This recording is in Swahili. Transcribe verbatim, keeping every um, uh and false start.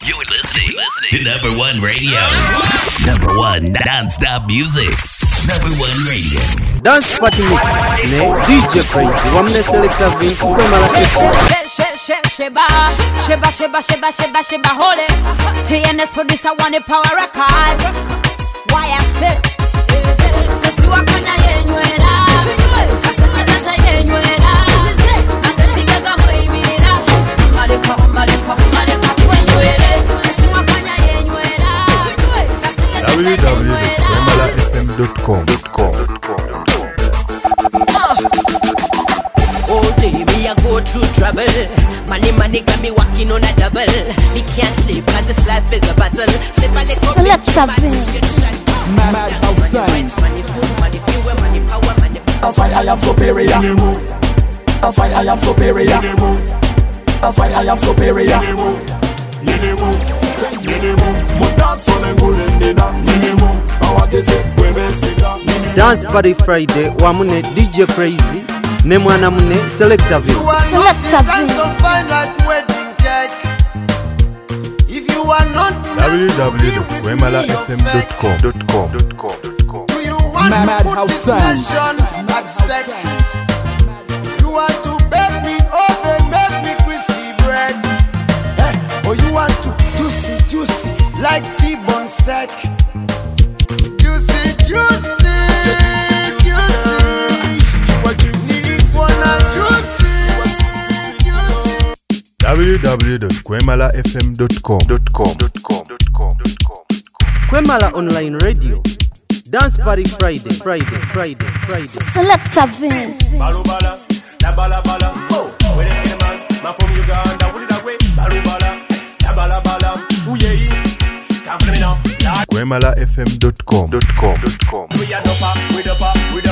You're listening, listening to number one radio. Number one non-stop music. Number one radio. Dance party mix. Ne D J Crazy. Wamne selecta vin Kwemala F M. Sheba, Sheba, Sheba, Sheba, Sheba, Sheba, holy. T N S producer want the power records. Why I say? Sisi wakanya yenywera. Asanya sasa yenywera. Atasigaga mweimira. Maleka, maleka, maleka kwenywere. Sisi wakanya yenywera. w w w dot kwemala f m dot com. All day me I go through trouble. Money, money got me walking on a double. Me can't sleep cause this life is a battle. Sleep a little bit, my description. Mad outside. Money, food, money, fuel, money, power, money. That's why I am superior. That's why I am superior. That's why I am superior. Dance party Friday. Wamune D J Crazy. Ne mwana mune selecta vin. Selecta vin. If you are not w w w dot kwemala f m dot com. do you want Mad to put house this sound. nation at stake? You want to bake me oven, make me crispy bread, eh? Or you want to juicy, juicy like T-bone steak? Juicy, juicy, juicy. What you need, wanna juicy, juicy. w w w dot kwemala f m dot com. Kwemala Online Radio. Dance party Friday, Friday, Friday, Friday. Selecta vin. Balubala, la bala bala. Oh, where the man? Man from Uganda, what did I wait? Balubala, la bala bala. Ooh yeah, come for me now. kwemala f m dot com. We are dopa, we dopa, we dopa.